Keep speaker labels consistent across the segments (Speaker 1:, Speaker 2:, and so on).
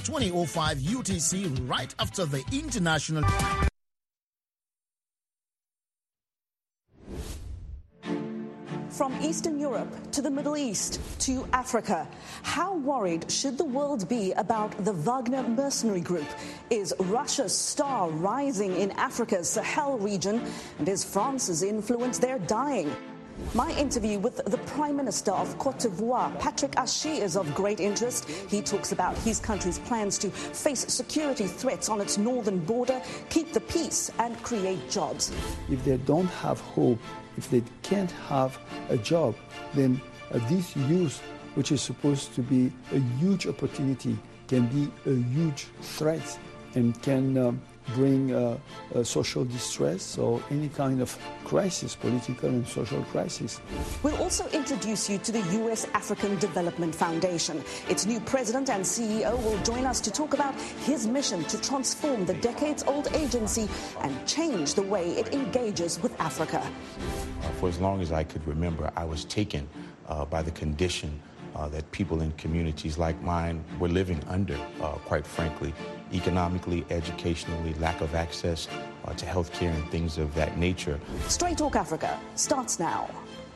Speaker 1: 20:05 UTC right after the international.
Speaker 2: From Eastern Europe to the Middle East to Africa, how worried should the world be about the Wagner mercenary group? Is Russia's star rising in Africa's Sahel region? And is France's influence there dying? My interview with the Prime Minister of Cote d'Ivoire, Patrick Achi, is of great interest. He talks about his country's plans to face security threats on its northern border, keep the peace and create jobs.
Speaker 3: If they don't have hope, if they can't have a job, then this youth, which is supposed to be a huge opportunity, can be a huge threat and can bring social distress or any kind of crisis, political and social crisis.
Speaker 2: We'll also introduce you to the U.S. African Development Foundation. Its new president and CEO will join us to talk about his mission to transform the decades-old agency and change the way it engages with Africa.
Speaker 4: For as long as I could remember, I was taken by the condition that people in communities like mine were living under, quite frankly, economically, educationally, lack of access to healthcare and things of that nature.
Speaker 2: Straight Talk Africa starts now.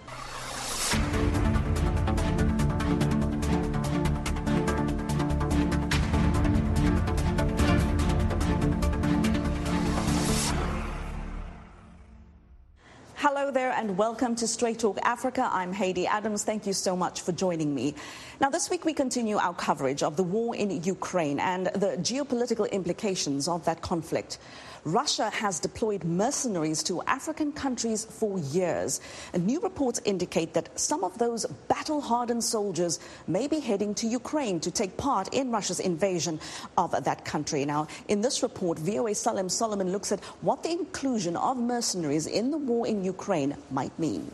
Speaker 2: Hello there and welcome to Straight Talk Africa. I'm Haydee Adams. Thank you so much for joining me. Now, this week we continue our coverage of the war in Ukraine and the geopolitical implications of that conflict. Russia has deployed mercenaries to African countries for years. And new reports indicate that some of those battle-hardened soldiers may be heading to Ukraine to take part in Russia's invasion of that country. Now, in this report, VOA Salem Solomon looks at what the inclusion of mercenaries in the war in Ukraine might mean.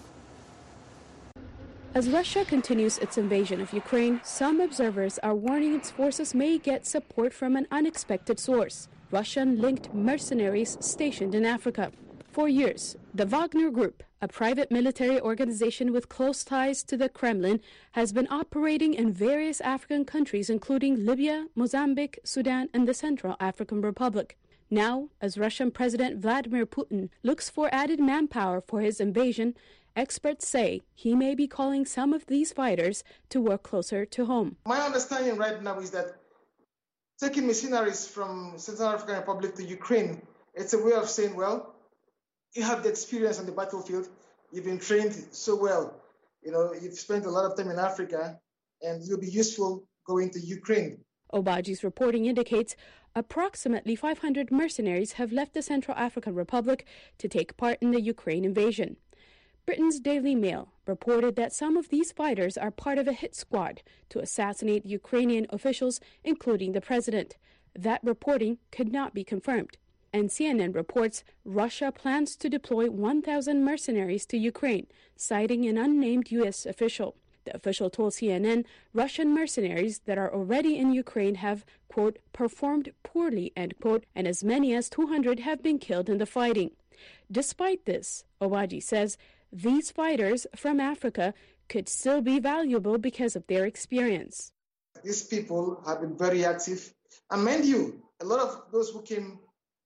Speaker 5: As Russia continues its invasion of Ukraine, some observers are warning its forces may get support from an unexpected source: Russian-linked mercenaries stationed in Africa. For years, the Wagner Group, a private military organization with close ties to the Kremlin, has been operating in various African countries, including Libya, Mozambique, Sudan, and the Central African Republic. Now, as Russian President Vladimir Putin looks for added manpower for his invasion, experts say he may be calling some of these fighters to work closer to home.
Speaker 6: My understanding right now is that taking mercenaries from Central African Republic to Ukraine, it's a way of saying, well, you have the experience on the battlefield, you've been trained so well, you've spent a lot of time in Africa, and you'll be useful going to Ukraine.
Speaker 5: Obaji's reporting indicates approximately 500 mercenaries have left the Central African Republic to take part in the Ukraine invasion. Britain's Daily Mail reported that some of these fighters are part of a hit squad to assassinate Ukrainian officials, including the president. That reporting could not be confirmed. And CNN reports Russia plans to deploy 1,000 mercenaries to Ukraine, citing an unnamed U.S. official. The official told CNN Russian mercenaries that are already in Ukraine have, quote, performed poorly, end quote, and as many as 200 have been killed in the fighting. Despite this, Obaji says these fighters from Africa could still be valuable because of their experience.
Speaker 6: These people have been very active. And mind you, a lot of those who came,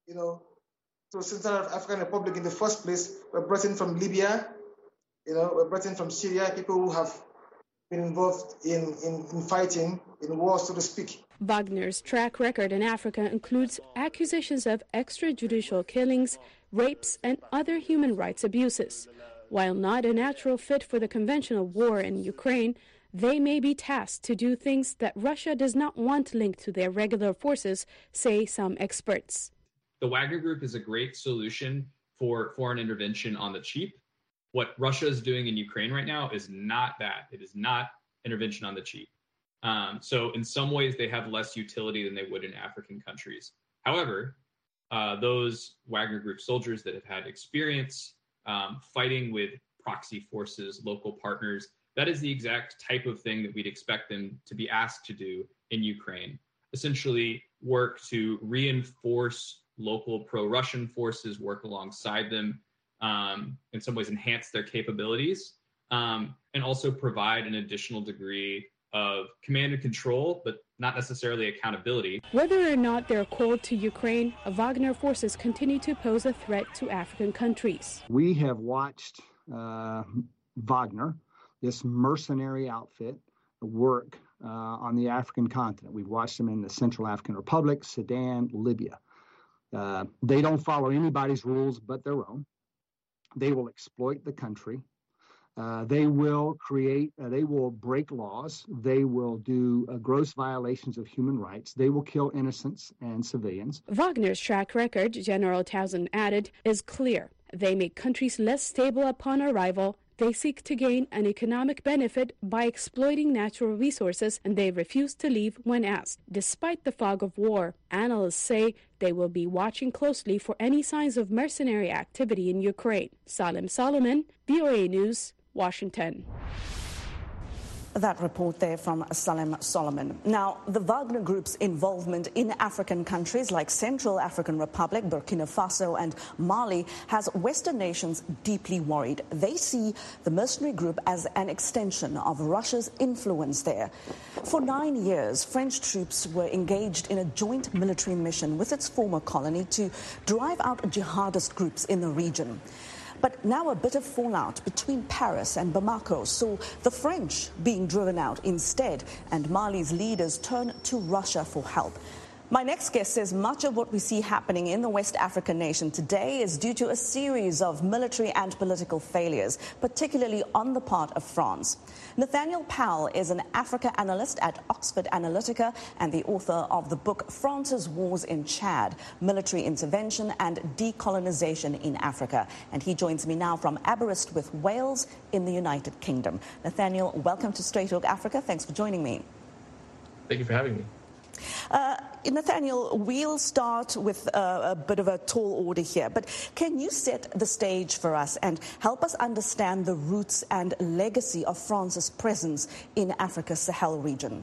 Speaker 6: to Central African Republic in the first place were brought in from Libya, were brought in from Syria, people who have been involved in fighting, in war, so to speak.
Speaker 5: Wagner's track record in Africa includes accusations of extrajudicial killings, rapes, and other human rights abuses. While not a natural fit for the conventional war in Ukraine, they may be tasked to do things that Russia does not want linked to their regular forces, say some experts.
Speaker 7: The Wagner Group is a great solution for foreign intervention on the cheap. What Russia is doing in Ukraine right now is not that. It is not intervention on the cheap. So in some ways, they have less utility than they would in African countries. However, those Wagner Group soldiers that have had experience fighting with proxy forces, local partners, that is the exact type of thing that we'd expect them to be asked to do in Ukraine. Essentially work to reinforce local pro-Russian forces, work alongside them, in some ways enhance their capabilities, and also provide an additional degree of command and control, but not necessarily accountability.
Speaker 5: Whether or not they're called to Ukraine, Wagner forces continue to pose a threat to African countries.
Speaker 8: We have watched Wagner, this mercenary outfit, work on the African continent. We've watched them in the Central African Republic, Sudan, Libya. They don't follow anybody's rules but their own. They will exploit the country. They will break laws. They will do gross violations of human rights. They will kill innocents and civilians.
Speaker 5: Wagner's track record, General Townsend added, is clear. They make countries less stable upon arrival. They seek to gain an economic benefit by exploiting natural resources, and they refuse to leave when asked. Despite the fog of war, analysts say they will be watching closely for any signs of mercenary activity in Ukraine. Salim Solomon, VOA News, Washington.
Speaker 2: That report there from Salim Solomon. Now, the Wagner Group's involvement in African countries like Central African Republic, Burkina Faso and Mali has Western nations deeply worried. They see the mercenary group as an extension of Russia's influence there. For 9 years, French troops were engaged in a joint military mission with its former colony to drive out jihadist groups in the region. But now a bit of fallout between Paris and Bamako saw the French being driven out instead, and Mali's leaders turn to Russia for help. My next guest says much of what we see happening in the West African nation today is due to a series of military and political failures, particularly on the part of France. Nathaniel Powell is an Africa analyst at Oxford Analytica and the author of the book France's Wars in Chad, Military Intervention and Decolonization in Africa. And he joins me now from Aberystwyth, Wales, in the United Kingdom. Nathaniel, welcome to Straight Talk Africa. Thanks for joining me.
Speaker 9: Thank you for having me.
Speaker 2: Nathaniel, we'll start with a bit of a tall order here, but can you set the stage for us and help us understand the roots and legacy of France's presence in Africa's Sahel region?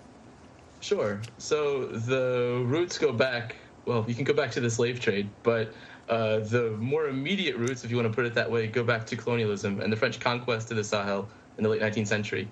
Speaker 9: Sure. So the roots go back, well, you can go back to the slave trade, but the more immediate roots, if you want to put it that way, go back to colonialism and the French conquest of the Sahel in the late 19th century.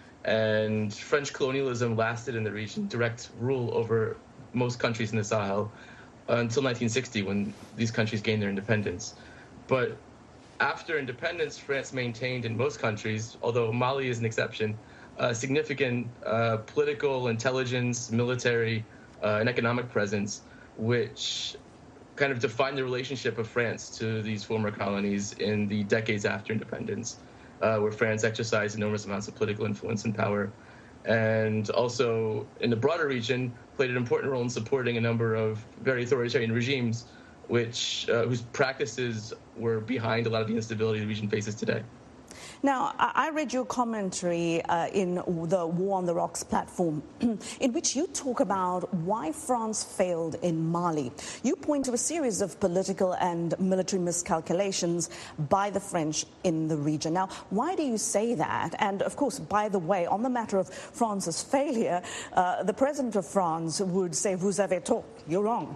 Speaker 9: And French colonialism lasted in the region, direct rule over most countries in the Sahel, until 1960, when these countries gained their independence. But after independence, France maintained in most countries, although Mali is an exception, significant political, intelligence, military, and economic presence, which kind of defined the relationship of France to these former colonies in the decades after independence. Where France exercised enormous amounts of political influence and power, and also in the broader region played an important role in supporting a number of very authoritarian regimes, whose practices were behind a lot of the instability the region faces today.
Speaker 2: Now, I read your commentary in the War on the Rocks platform, in which you talk about why France failed in Mali. You point to a series of political and military miscalculations by the French in the region. Now, why do you say that? And, of course, by the way, on the matter of France's failure, the president of France would say, "Vous avez tort, you're wrong."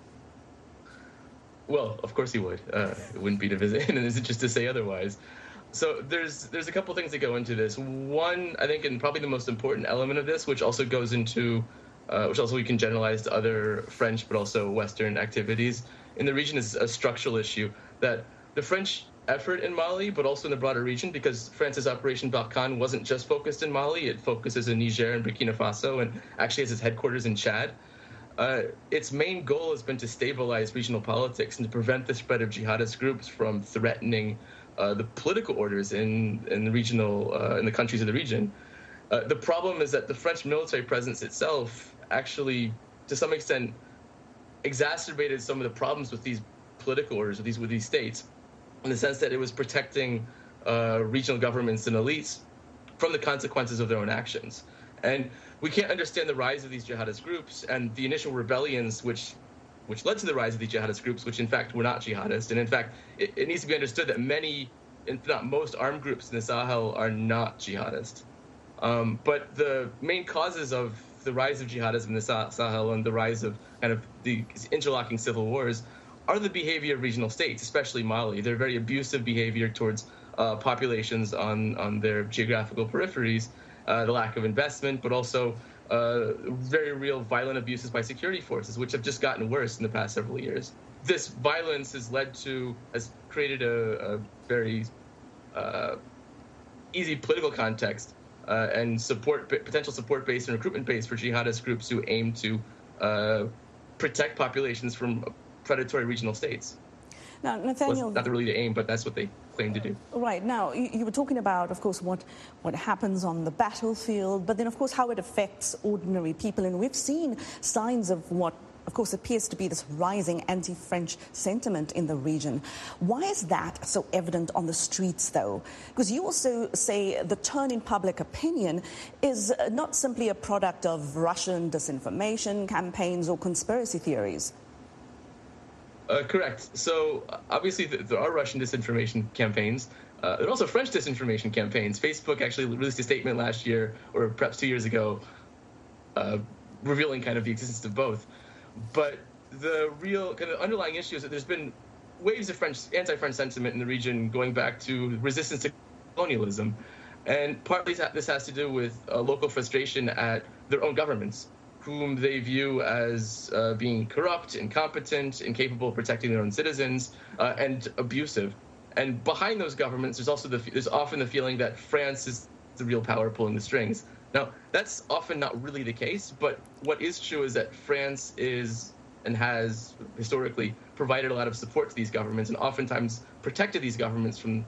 Speaker 9: Well, of course he would. It wouldn't be to visit in his interest to say otherwise. So there's a couple things that go into this. One, I think, and probably the most important element of this, which also goes into, which also we can generalize to other French but also Western activities in the region, is a structural issue that the French effort in Mali, but also in the broader region, because France's Operation Barkhane wasn't just focused in Mali, it focuses in Niger and Burkina Faso and actually has its headquarters in Chad. Its main goal has been to stabilize regional politics and to prevent the spread of jihadist groups from threatening the political orders in the regional in the countries of the region. The problem is that the French military presence itself actually, to some extent, exacerbated some of the problems with these political orders, with these states, in the sense that it was protecting regional governments and elites from the consequences of their own actions. And we can't understand the rise of these jihadist groups and the initial rebellions which led to the rise of these jihadist groups, which in fact were not jihadist. And in fact, it needs to be understood that many, if not most, armed groups in the Sahel are not jihadist. But the main causes of the rise of jihadism in the Sahel and the rise of kind of the interlocking civil wars are the behavior of regional states, especially Mali. Their very abusive behavior towards populations on their geographical peripheries, the lack of investment, but also very real violent abuses by security forces, which have just gotten worse in the past several years. This violence has created a very easy political context and potential support base and recruitment base for jihadist groups who aim to protect populations from predatory regional states.
Speaker 2: Now, Nathaniel,
Speaker 9: well, not really to aim, but that's what they claim to do.
Speaker 2: Right. Now, you were talking about, of course, what happens on the battlefield, but then, of course, how it affects ordinary people. And we've seen signs of what, of course, appears to be this rising anti-French sentiment in the region. Why is that so evident on the streets, though? Because you also say the turn in public opinion is not simply a product of Russian disinformation campaigns or conspiracy theories.
Speaker 9: Correct. So obviously there are Russian disinformation campaigns. There are also French disinformation campaigns. Facebook actually released a statement last year, or perhaps 2 years ago, revealing kind of the existence of both. But the real kind of underlying issue is that there's been waves of anti-French sentiment in the region going back to resistance to colonialism. And partly this has to do with local frustration at their own governments, whom they view as being corrupt, incompetent, incapable of protecting their own citizens, and abusive. And behind those governments, there's often the feeling that France is the real power pulling the strings. Now, that's often not really the case, but what is true is that France is and has historically provided a lot of support to these governments and oftentimes protected these governments from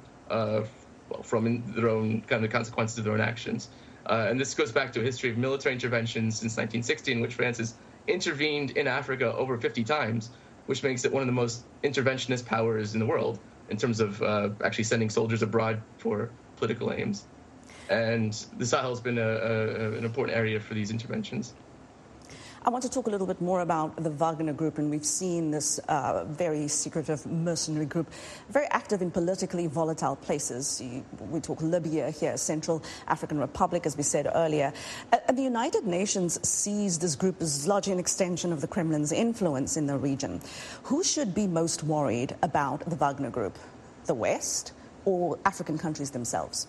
Speaker 9: their own kind of the consequences of their own actions. And this goes back to a history of military interventions since 1960, in which France has intervened in Africa over 50 times, which makes it one of the most interventionist powers in the world in terms of actually sending soldiers abroad for political aims. And the Sahel has been an important area for these interventions.
Speaker 2: I want to talk a little bit more about the Wagner Group, and we've seen this very secretive mercenary group, very active in politically volatile places. We talk Libya here, Central African Republic, as we said earlier. And the United Nations sees this group as largely an extension of the Kremlin's influence in the region. Who should be most worried about the Wagner Group, the West or African countries themselves?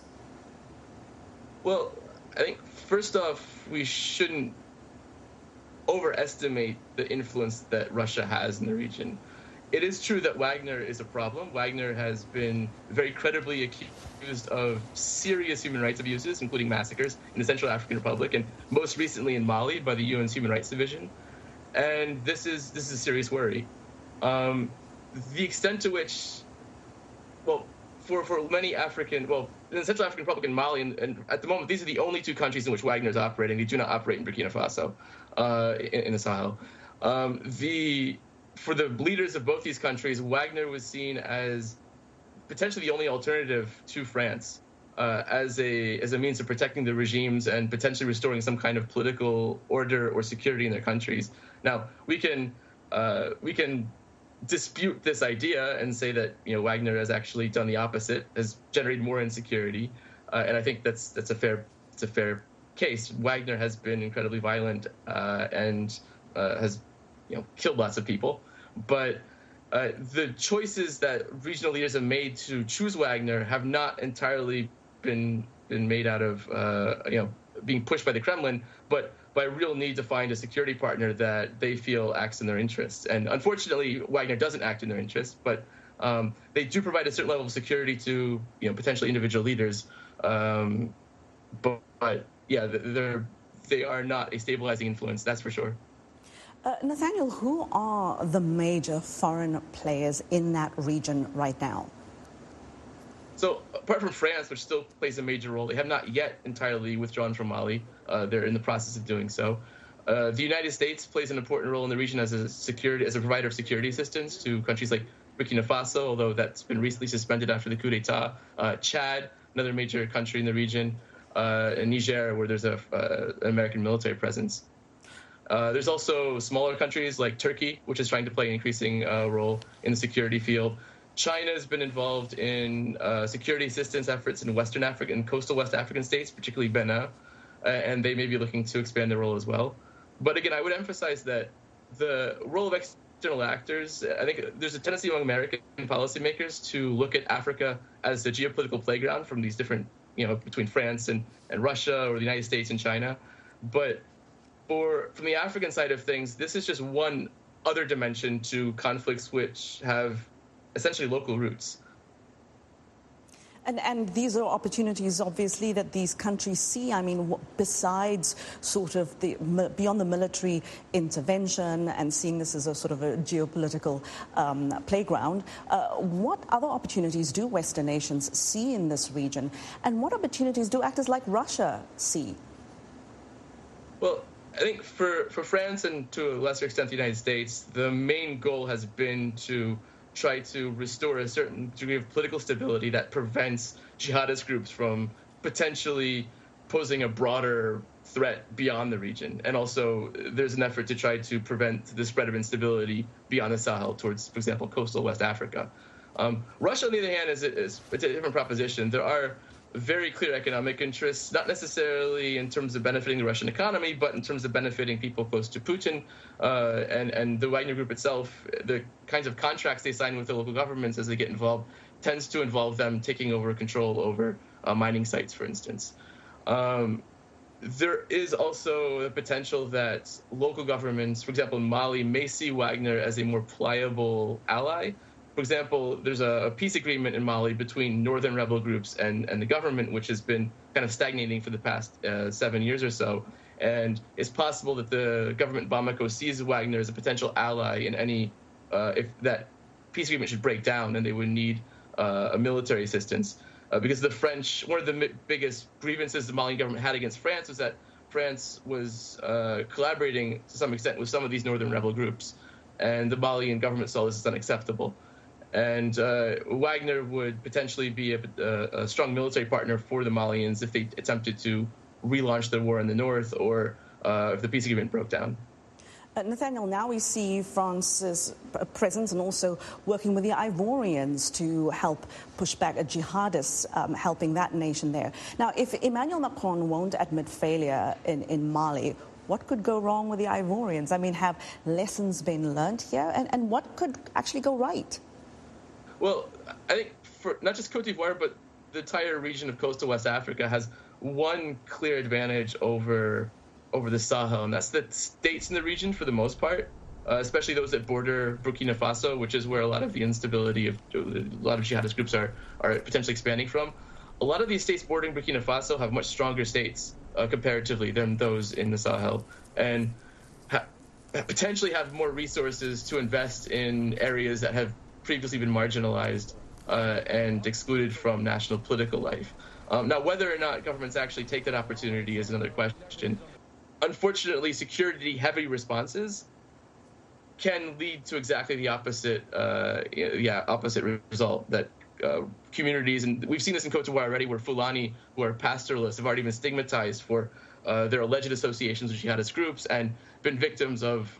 Speaker 9: Well, I think first off, we shouldn't overestimate the influence that Russia has in the region. It is true that Wagner is a problem. Wagner has been very credibly accused of serious human rights abuses, including massacres in the Central African Republic and most recently in Mali by the UN's Human Rights Division. And this is a serious worry. The extent to which, for many in the Central African Republic and Mali, and at the moment, these are the only two countries in which Wagner is operating. They do not operate in Burkina Faso, in the Sahel. For the leaders of both these countries, Wagner was seen as potentially the only alternative to France as a means of protecting the regimes and potentially restoring some kind of political order or security in their countries. Now, we can dispute this idea and say that Wagner has actually done the opposite, has generated more insecurity, and I think that's a fair case. Wagner has been incredibly violent and has killed lots of people, but the choices that regional leaders have made to choose Wagner have not entirely been made out of being pushed by the Kremlin, but by real need to find a security partner that they feel acts in their interests. And unfortunately, Wagner doesn't act in their interests, but they do provide a certain level of security to potentially individual leaders. But yeah, they are not a stabilizing influence, that's for sure.
Speaker 2: Nathaniel, who are the major foreign players in that region right now?
Speaker 9: So apart from France, which still plays a major role, they have not yet entirely withdrawn from Mali. They're in the process of doing so. The United States plays an important role in the region as a provider of security assistance to countries like Burkina Faso, although that's been recently suspended after the coup d'etat. Chad, another major country in the region, and Niger, where there's an American military presence. There's also smaller countries like Turkey, which is trying to play an increasing role in the security field. China has been involved in security assistance efforts in Western Africa and coastal West African states, particularly Benin, and they may be looking to expand their role as well. But again, I would emphasize that the role of external actors, I think there's a tendency among American policymakers to look at Africa as a geopolitical playground from these different between France and Russia, or the United States and China. But from the African side of things, this is just one other dimension to conflicts which have essentially local roots.
Speaker 2: And these are opportunities, obviously, that these countries see. I mean, besides sort of beyond the military intervention and seeing this as a sort of a geopolitical playground, what other opportunities do Western nations see in this region? And what opportunities do actors like Russia see?
Speaker 9: Well, I think for France and to a lesser extent the United States, the main goal has been to try to restore a certain degree of political stability that prevents jihadist groups from potentially posing a broader threat beyond the region. And also there's an effort to try to prevent the spread of instability beyond the Sahel towards, for example, coastal West Africa. Russia, on the other hand, is a different proposition. There are very clear economic interests, not necessarily in terms of benefiting the Russian economy, but in terms of benefiting people close to Putin. And the Wagner Group itself, the kinds of contracts they sign with the local governments as they get involved, tends to involve them taking over control over mining sites, for instance. There is also the potential that local governments, for example, in Mali, may see Wagner as a more pliable ally. For example, there's a peace agreement in Mali between northern rebel groups and the government, which has been kind of stagnating for the past 7 years or so. And it's possible that the government in Bamako sees Wagner as a potential ally in any, if that peace agreement should break down, then they would need a military assistance. Because the French, one of the biggest grievances the Malian government had against France was that France was collaborating to some extent with some of these northern rebel groups. And the Malian government saw this as unacceptable. And Wagner would potentially be a strong military partner for the Malians if they attempted to relaunch the war in the north, or if the peace agreement broke down.
Speaker 2: Nathaniel, now we see France's presence and also working with the Ivorians to help push back at jihadists, helping that nation there. Now, if Emmanuel Macron won't admit failure in Mali, what could go wrong with the Ivorians? I mean, have lessons been learned here? And what could actually go right?
Speaker 9: Well, I think for not just Cote d'Ivoire, but the entire region of coastal West Africa has one clear advantage over the Sahel, and that's that states in the region, for the most part, especially those that border Burkina Faso, which is where a lot of the instability of a lot of jihadist groups are potentially expanding from. A lot of these states bordering Burkina Faso have much stronger states comparatively than those in the Sahel, and potentially have more resources to invest in areas that have previously been marginalized and excluded from national political life. Now, whether or not governments actually take that opportunity is another question. Unfortunately, security-heavy responses can lead to exactly the opposite, opposite result. That communities, and we've seen this in Cote d'Ivoire already, where Fulani, who are pastoralists, have already been stigmatized for their alleged associations with jihadist groups and been victims of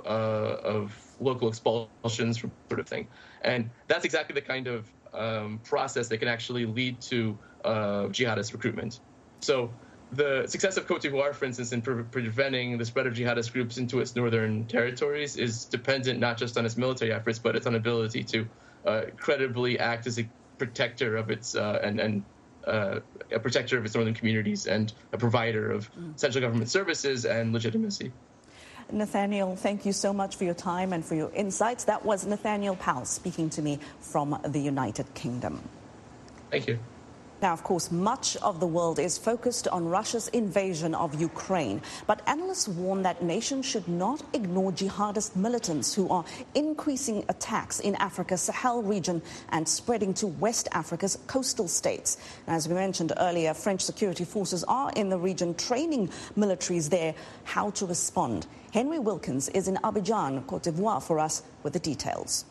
Speaker 9: local expulsions, from sort of thing. And that's exactly the kind of process that can actually lead to jihadist recruitment. So the success of Cote d'Ivoire, for instance, in preventing the spread of jihadist groups into its northern territories is dependent not just on its military efforts, but its own ability to credibly act as a protector of its a protector of its northern communities and a provider of central government services and legitimacy.
Speaker 2: Nathaniel, thank you so much for your time and for your insights. That was Nathaniel Powell speaking to me from the United Kingdom.
Speaker 9: Thank you.
Speaker 2: Now, of course, much of the world is focused on Russia's invasion of Ukraine. But analysts warn that nations should not ignore jihadist militants who are increasing attacks in Africa's Sahel region and spreading to West Africa's coastal states. As we mentioned earlier, French security forces are in the region training militaries there how to respond. Henry Wilkins is in Abidjan, Cote d'Ivoire, for us with the details.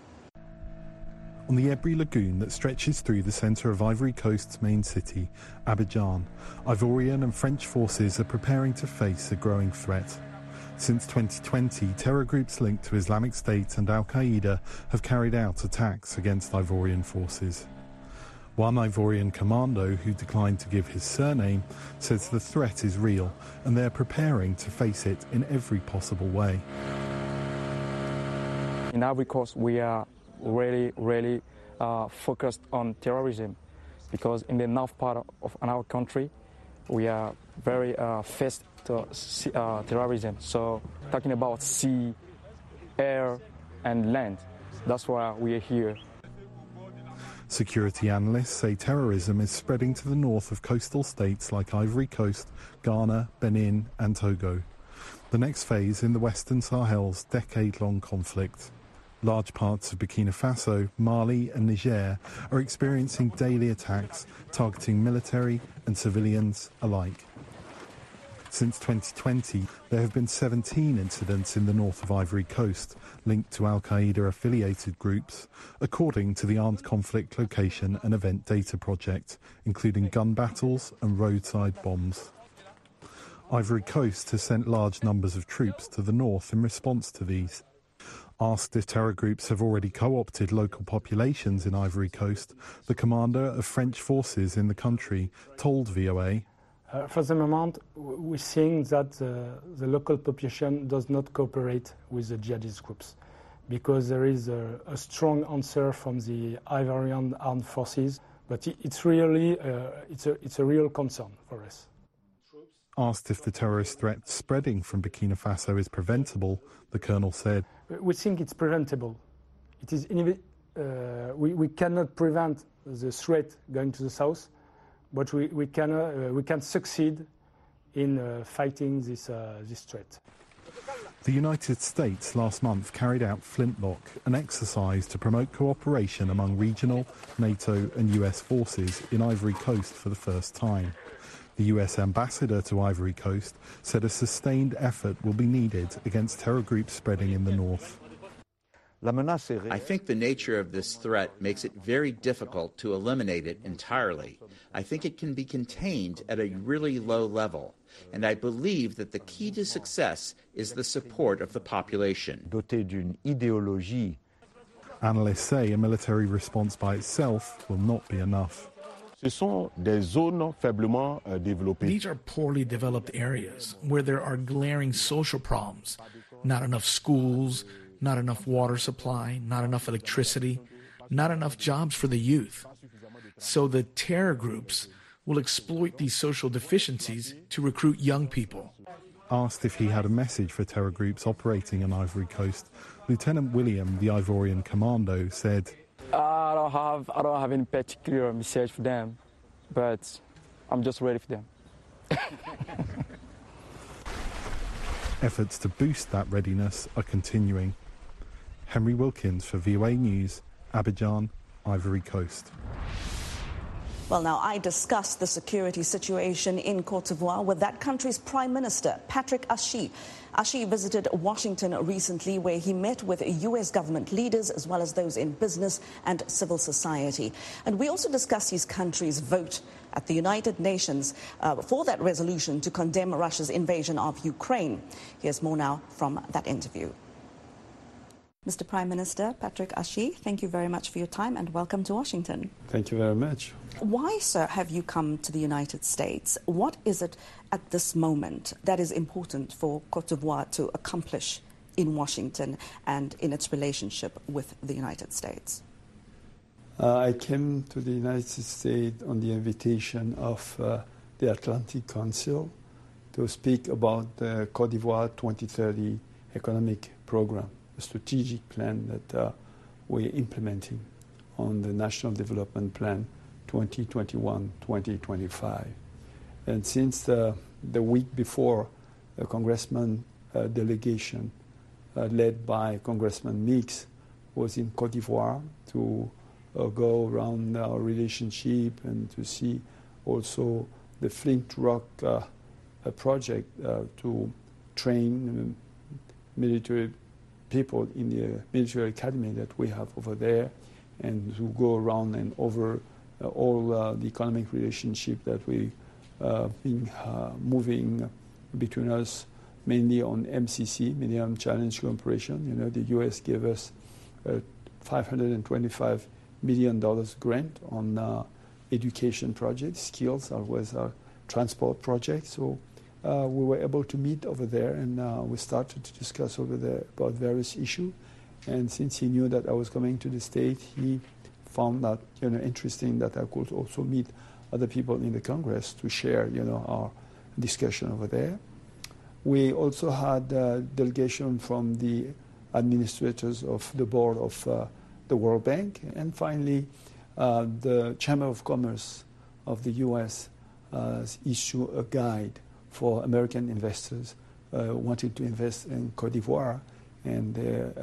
Speaker 10: On the Ebri Lagoon that stretches through the centre of Ivory Coast's main city, Abidjan, Ivorian and French forces are preparing to face a growing threat. Since 2020, terror groups linked to Islamic State and Al-Qaeda have carried out attacks against Ivorian forces. One Ivorian commando, who declined to give his surname, says the threat is real and they're preparing to face it in every possible way.
Speaker 11: In Ivory Coast, we are really focused on terrorism. because in the north part of our country, we are very faced to terrorism. So talking about sea, air, and land, that's why we are here.
Speaker 10: Security analysts say terrorism is spreading to the north of coastal states like Ivory Coast, Ghana, Benin, and Togo. The next phase in the Western Sahel's decade-long conflict. Large parts of Burkina Faso, Mali and Niger are experiencing daily attacks targeting military and civilians alike. Since 2020, there have been 17 incidents in the north of Ivory Coast linked to Al-Qaeda-affiliated groups, according to the Armed Conflict Location and Event Data Project, including gun battles and roadside bombs. Ivory Coast has sent large numbers of troops to the north in response to these. Asked if terror groups have already co-opted local populations in Ivory Coast, the commander of French forces in the country told VOA,
Speaker 12: for the moment, we're seeing that the local population does not cooperate with the jihadist groups because there is a strong answer from the Ivorian armed forces, but it's really it's a real concern for us.
Speaker 10: Asked if the terrorist threat spreading from Burkina Faso is preventable, the colonel said,
Speaker 12: we think it's preventable. It is we cannot prevent the threat going to the south, but we can succeed in fighting this threat.
Speaker 10: The United States last month carried out Flintlock, an exercise to promote cooperation among regional, NATO and US forces in Ivory Coast for the first time. The US ambassador to Ivory Coast said a sustained effort will be needed against terror groups spreading in the north.
Speaker 13: I think the nature of this threat makes it very difficult to eliminate it entirely. I think it can be contained at a really low level, and I believe that the key to success is the support of the population.
Speaker 10: Analysts say a military response by itself will not be enough.
Speaker 14: These are poorly developed areas where there are glaring social problems, not enough schools, not enough water supply, not enough electricity, not enough jobs for the youth. So the terror groups will exploit these social deficiencies to recruit young people.
Speaker 10: Asked if he had a message for terror groups operating on Ivory Coast, Lieutenant William, the Ivorian commando, said,
Speaker 11: I don't have any particular message for them, but I'm just ready for them.
Speaker 10: Efforts to boost that readiness are continuing. Henry Wilkins for VOA News, Abidjan, Ivory Coast.
Speaker 2: Well, now, I discussed the security situation in Côte d'Ivoire with that country's Prime Minister, Patrick Ashi. Ashi visited Washington recently, where he met with U.S. government leaders as well as those in business and civil society. And we also discussed his country's vote at the United Nations for that resolution to condemn Russia's invasion of Ukraine. Here's more now from that interview. Mr. Prime Minister Patrick Ashi, thank you very much for your time and welcome to Washington.
Speaker 3: Thank you very much.
Speaker 2: Why, sir, have you come to the United States? What is it at this moment that is important for Côte d'Ivoire to accomplish in Washington and in its relationship with the United States?
Speaker 3: I came to the United States on the invitation of the Atlantic Council to speak about the Côte d'Ivoire 2030 economic program, a strategic plan that we're implementing on the National Development Plan 2021-2025. And since the week before, a congressman delegation led by Congressman Meeks was in Côte d'Ivoire to go around our relationship and to see also the Flint Rock project to train military people in the military academy that we have over there, and to go around and over all the economic relationship that we been moving between us, mainly on MCC, Millennium Challenge Cooperation. You know, the U.S. gave us $525 million grant on education projects, skills, as well as our transport projects. So we were able to meet over there, and we started to discuss over there about various issues. And since he knew that I was coming to the state, he found that interesting that I could also meet other people in the Congress to share our discussion over there. We also had a delegation from the administrators of the board of the World Bank, and finally the Chamber of Commerce of the U.S. Issued a guide for American investors wanting to invest in Côte d'Ivoire, and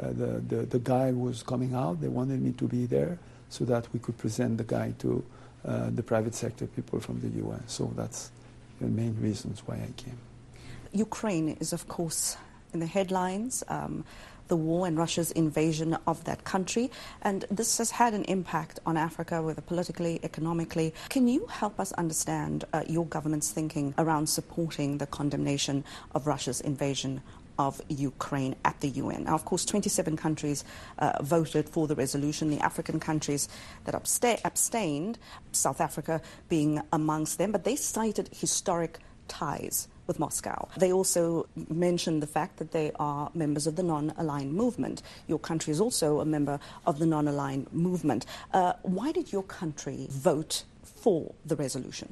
Speaker 3: the guide was coming out. They wanted me to be there so that we could present the guide to the private sector people from the U.S. So that's the main reasons why I came.
Speaker 2: Ukraine is, of course, in the headlines. The war and Russia's invasion of that country. And this has had an impact on Africa, whether politically, economically. Can you help us understand your government's thinking around supporting the condemnation of Russia's invasion of Ukraine at the UN? Now, of course, 27 countries voted for the resolution. The African countries that abstained, South Africa being amongst them, but they cited historic ties with Moscow. They also mentioned the fact that they are members of the non-aligned movement. Your country is also a member of the non-aligned movement. Why did your country vote for the resolution?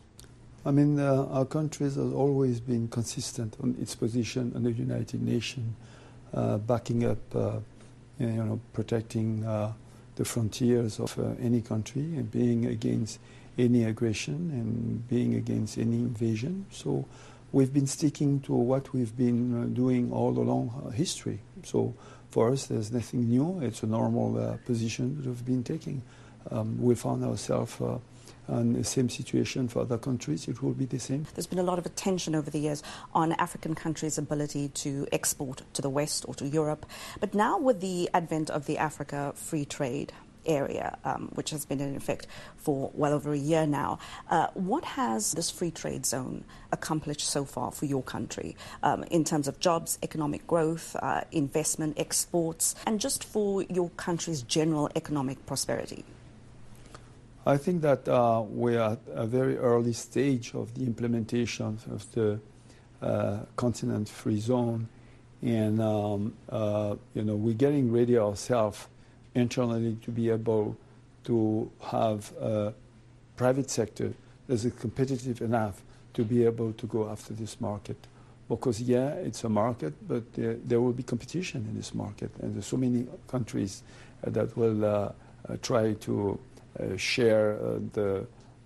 Speaker 3: I mean, our country has always been consistent on its position on the United Nations, backing up, protecting the frontiers of any country and being against any aggression and being against any invasion. So we've been sticking to what we've been doing all along history. So for us, there's nothing new. It's a normal position that we've been taking. We found ourselves in the same situation for other countries. It will be the same.
Speaker 2: There's been a lot of attention over the years on African countries' ability to export to the West or to Europe. But now with the advent of the Africa Free Trade area, which has been in effect for well over a year now. What has this free trade zone accomplished so far for your country in terms of jobs, economic growth, investment, exports, and just for your country's general economic prosperity?
Speaker 3: I think that we are at a very early stage of the implementation of the continent free zone, and we're getting ready ourselves internally to be able to have a private sector that is competitive enough to be able to go after this market. Because, yeah, it's a market, but there will be competition in this market. And there's so many countries that will try to share the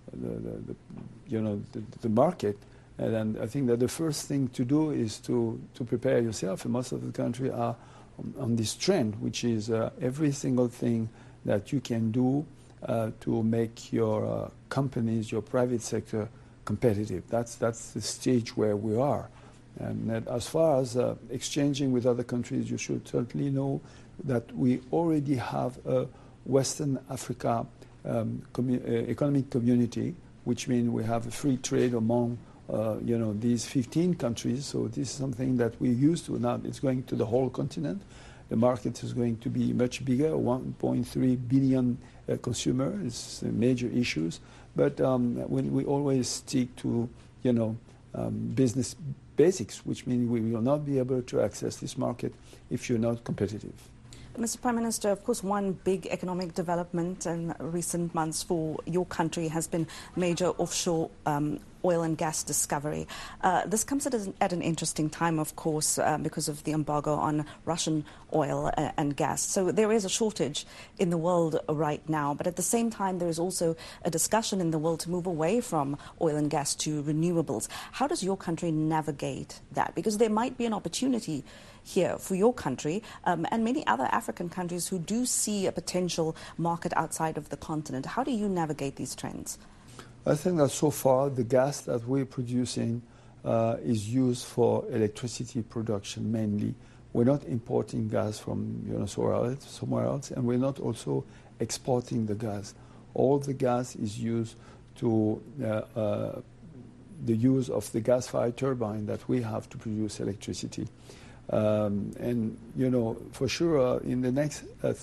Speaker 3: market. And I think that the first thing to do is to prepare yourself. And most of the countries are on this trend, which is every single thing that you can do to make your companies, your private sector competitive. That's the stage where we are. And as far as exchanging with other countries, you should certainly know that we already have a Western Africa economic community, which means we have a free trade among these 15 countries. So this is something that we're used to. Now it's going to the whole continent. The market is going to be much bigger, 1.3 billion consumers. It's major issues. But when we always stick to, business basics, which means we will not be able to access this market if you're not competitive.
Speaker 2: Mr. Prime Minister, of course, one big economic development in recent months for your country has been major offshore oil and gas discovery. This comes at an interesting time, of course, because of the embargo on Russian oil and gas. So there is a shortage in the world right now. But at the same time, there is also a discussion in the world to move away from oil and gas to renewables. How does your country navigate that? Because there might be an opportunity here for your country and many other African countries who do see a potential market outside of the continent. How do you navigate these trends?
Speaker 3: I think that so far the gas that we're producing is used for electricity production mainly. We're not importing gas from somewhere else, and we're not also exporting the gas. All the gas is used to the use of the gas-fired turbine that we have to produce electricity. And for sure, in the next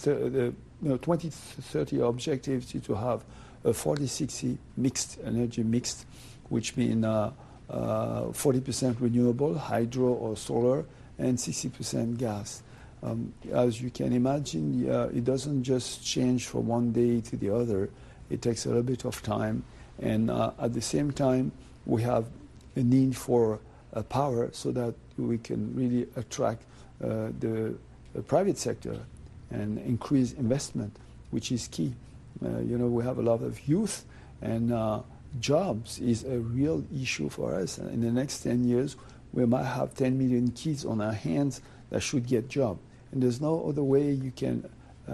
Speaker 3: 2030 objectives is to have a 40-60 energy mixed, which means 40% renewable, hydro or solar, and 60% gas. As you can imagine, it doesn't just change from one day to the other. It takes a little bit of time. And at the same time, we have a need for power so that we can really attract the private sector and increase investment, which is key. We have a lot of youth, and jobs is a real issue for us. In the next 10 years, we might have 10 million kids on our hands that should get jobs. And there's no other way you can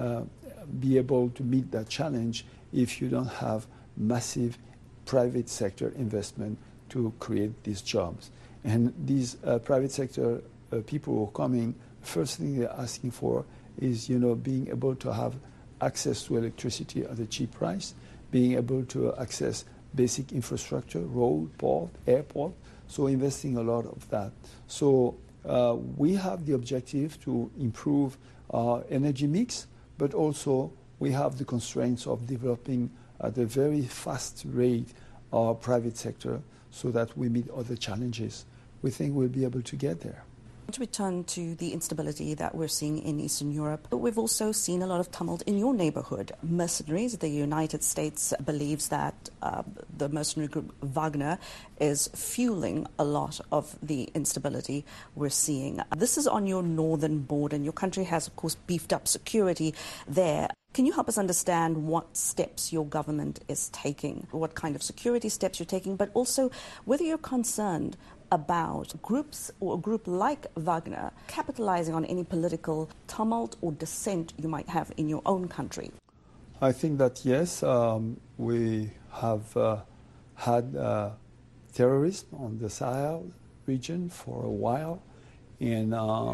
Speaker 3: be able to meet that challenge if you don't have massive private sector investment to create these jobs. And these private sector people who are coming, first thing they're asking for is, being able to have access to electricity at a cheap price, being able to access basic infrastructure, road, port, airport, so investing a lot of that. So we have the objective to improve our energy mix, but also we have the constraints of developing at a very fast rate our private sector so that we meet other challenges. We think we'll be able to get there.
Speaker 2: To return to the instability that we're seeing in Eastern Europe, but we've also seen a lot of tumult in your neighborhood. Mercenaries, the United States believes that the mercenary group Wagner is fueling a lot of the instability we're seeing. This is on your northern border, and your country has, of course, beefed up security there. Can you help us understand what steps your government is taking, what kind of security steps you're taking, but also whether you're concerned about groups or a group like Wagner capitalizing on any political tumult or dissent you might have in your own country?
Speaker 3: I think that, yes, we have had terrorism on the Sahel region for a while, and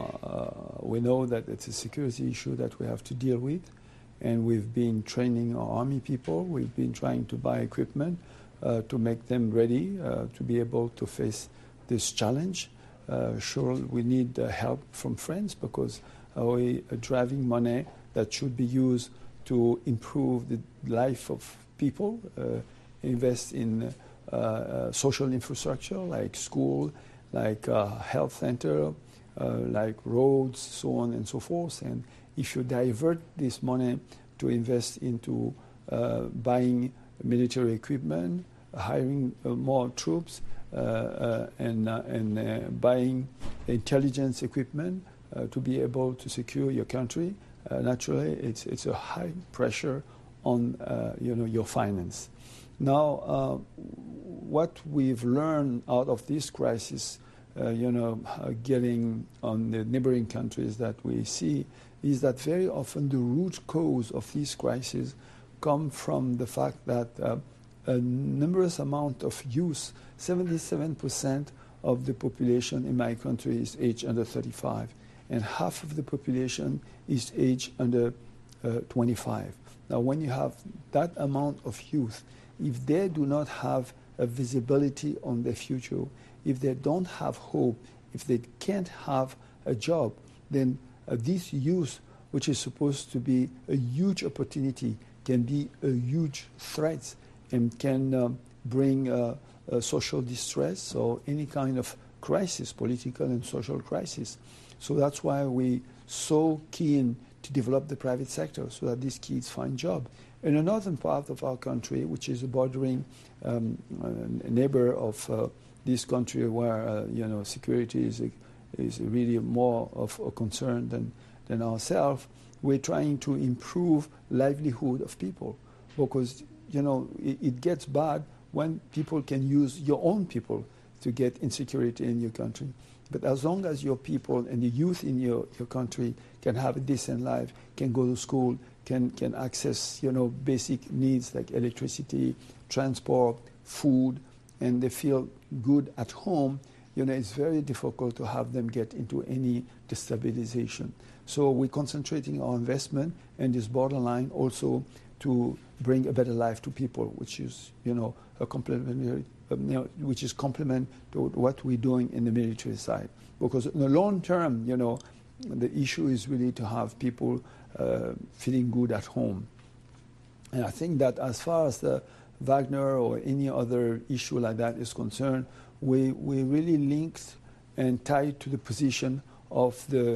Speaker 3: we know that it's a security issue that we have to deal with, and we've been training our army people. We've been trying to buy equipment to make them ready to be able to face this challenge. Sure, we need help from friends because we are driving money that should be used to improve the life of people, invest in social infrastructure like school, like health center, like roads, so on and so forth. And if you divert this money to invest into buying military equipment, hiring more troops, and buying intelligence equipment to be able to secure your country, naturally it's a high pressure on your finance. Now, what we've learned out of this crisis, getting on the neighboring countries that we see, is that very often the root cause of this crisis come from the fact that a numerous amount of youth, 77% of the population in my country is aged under 35, and half of the population is aged under 25. Now, when you have that amount of youth, if they do not have a visibility on their future, if they don't have hope, if they can't have a job, then this youth, which is supposed to be a huge opportunity, can be a huge threat and can bring social distress or any kind of crisis, political and social crisis. So that's why we're so keen to develop the private sector so that these kids find jobs. In the northern part of our country, which is a bordering neighbor of this country where security is really more of a concern than ourselves, we're trying to improve livelihood of people because it gets bad when people can use your own people to get insecurity in your country. But as long as your people and the youth in your country can have a decent life, can go to school, can access basic needs like electricity, transport, food, and they feel good at home, it's very difficult to have them get into any destabilization. So we're concentrating our investment in this borderline also to bring a better life to people, which is, a complementary, which is complement to what we're doing in the military side. Because in the long term, the issue is really to have people feeling good at home. And I think that as far as the Wagner or any other issue like that is concerned, we really linked and tied to the position of the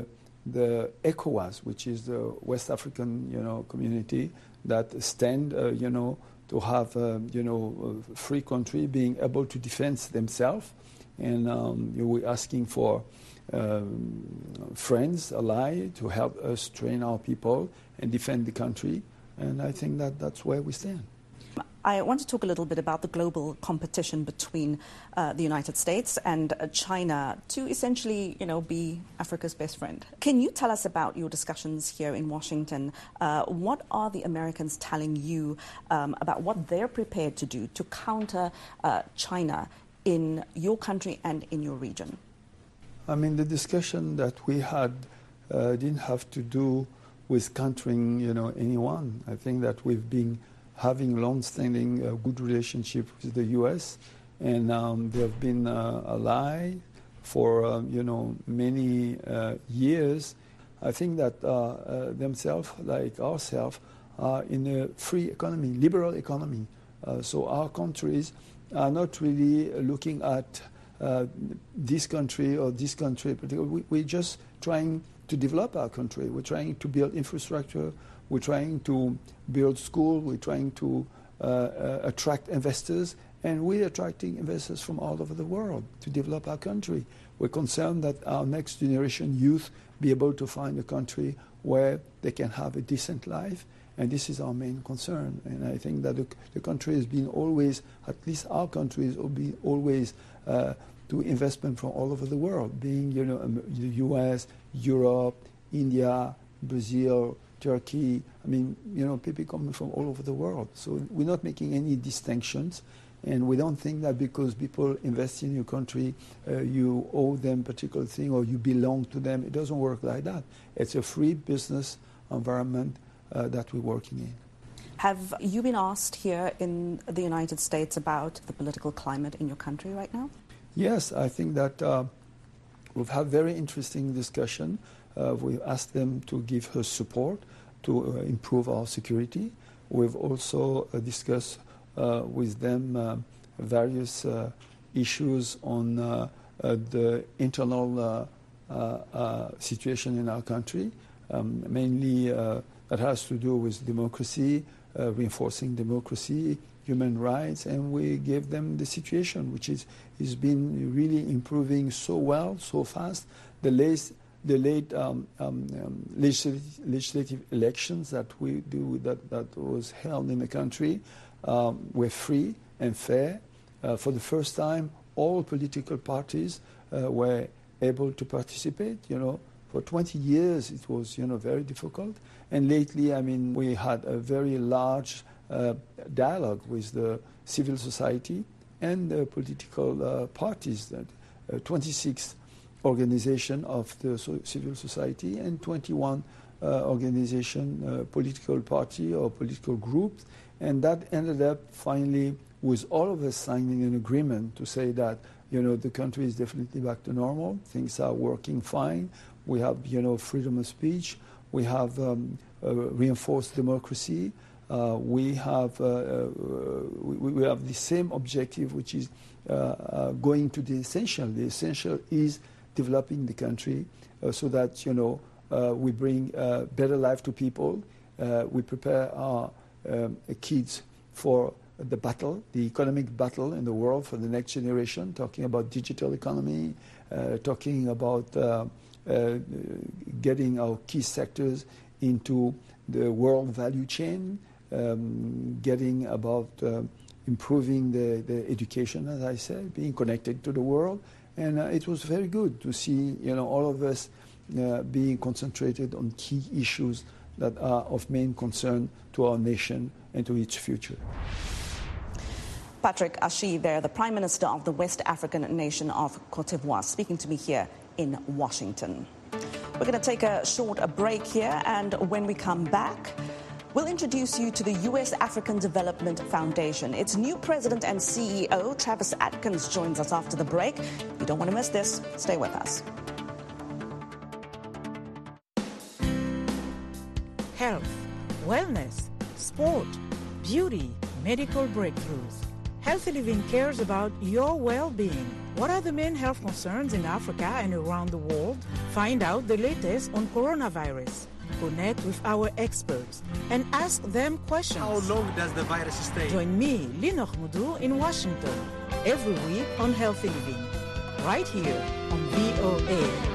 Speaker 3: the ECOWAS, which is the West African, community that stand, to have, a free country being able to defend themselves. And we're asking for friends, allies, to help us train our people and defend the country. And I think that that's where we stand.
Speaker 2: I want to talk a little bit about the global competition between the United States and China to essentially, be Africa's best friend. Can you tell us about your discussions here in Washington? What are the Americans telling you about what they're prepared to do to counter China in your country and in your region?
Speaker 3: I mean, the discussion that we had didn't have to do with countering, anyone. I think that we've been having long-standing good relationship with the U.S. and they have been ally for many years. I think that themselves, like ourselves, are in a free economy, liberal economy. So our countries are not really looking at this country or this country. We're just trying to develop our country. We're trying to build infrastructure. We're trying to build schools. We're trying to attract investors. And we're attracting investors from all over the world to develop our country. We're concerned that our next generation youth be able to find a country where they can have a decent life. And this is our main concern. And I think that the country has been always, at least our country has been always to investment from all over the world, being, the U.S., Europe, India, Brazil, Turkey. I mean, people coming from all over the world. So we're not making any distinctions. And we don't think that because people invest in your country, you owe them a particular thing or you belong to them. It doesn't work like that. It's a free business environment that we're working in.
Speaker 2: Have you been asked here in the United States about the political climate in your country right now?
Speaker 3: Yes, I think that we've had very interesting discussion. We've asked them to give us support to improve our security. We've also discussed with them various issues on the internal situation in our country, mainly that has to do with democracy, reinforcing democracy, human rights, and we gave them the situation, which is been really improving so well, so fast. The late legislative elections that we do that was held in the country were free and fair. For the first time, all political parties were able to participate. For 20 years it was very difficult, and lately, I mean, we had a very large dialogue with the civil society and the political parties. 26 organizations of the civil society and 21 political party or political groups, and that ended up finally with all of us signing an agreement to say that the country is definitely back to normal. Things are working fine. We have freedom of speech. We have reinforced democracy. We have the same objective, which is going to the essential. The essential is developing the country so that we bring better life to people. We prepare our kids for the battle, the economic battle in the world for the next generation. Talking about digital economy, talking about getting our key sectors into the world value chain, getting about improving the education, as I said, being connected to the world. And it was very good to see, all of us being concentrated on key issues that are of main concern to our nation and to its future.
Speaker 2: Patrick Ashi there, the Prime Minister of the West African nation of Cote d'Ivoire, speaking to me here in Washington. We're going to take a short break here, and when we come back, we'll introduce you to the U.S. African Development Foundation. Its new president and CEO, Travis Atkins, joins us after the break. You don't want to miss this. Stay with us.
Speaker 15: Health, wellness, sport, beauty, medical breakthroughs. Healthy Living cares about your well-being. What are the main health concerns in Africa and around the world? Find out the latest on coronavirus. Connect with our experts and ask them questions.
Speaker 16: How long does the virus stay?
Speaker 15: Join me, Linoch Mudu, in Washington, every week on Healthy Living, right here on VOA.